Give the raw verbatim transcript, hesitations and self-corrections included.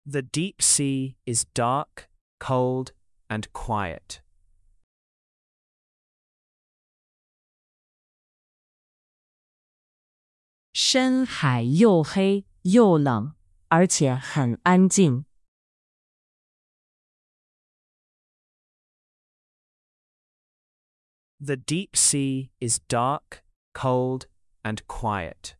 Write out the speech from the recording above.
The deep sea is dark, cold, and quiet. 深海又黑又冷，而且很安静。 The deep sea is dark, cold, and quiet.